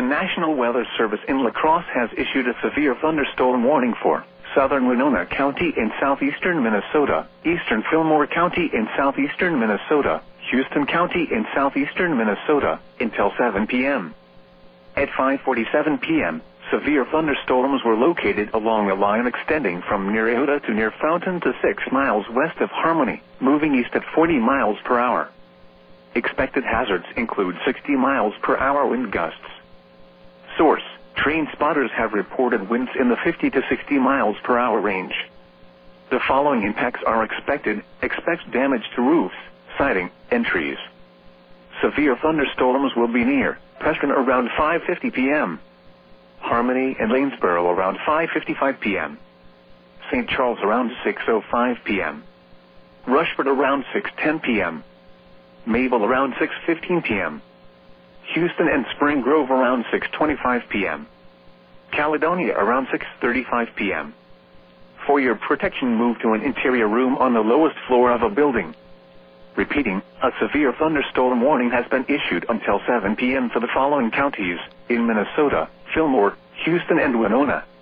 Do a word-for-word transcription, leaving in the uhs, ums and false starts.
National Weather Service in La Crosse has issued a severe thunderstorm warning for southern Winona County in southeastern Minnesota, eastern Fillmore County in southeastern Minnesota, Houston County in southeastern Minnesota, until seven p m At five forty-seven p m, severe thunderstorms were located along a line extending from near Yehuda to near Fountain to six miles west of Harmony, moving east at forty miles per hour. Expected hazards include sixty miles per hour wind gusts. Source: train spotters have reported winds in the fifty to sixty miles per hour range. The following impacts are expected. Expect damage to roofs, siding, and trees. Severe thunderstorms will be near Preston around five fifty p m Harmony and Lanesboro around five fifty-five p m Saint Charles around six oh five p m Rushford around six ten p m Mabel around six fifteen p m Houston and Spring Grove around six twenty-five p m Caledonia around six thirty-five p m For your protection, move to an interior room on the lowest floor of a building. Repeating, a severe thunderstorm warning has been issued until seven p m for the following counties in Minnesota: Fillmore, Houston, and Winona.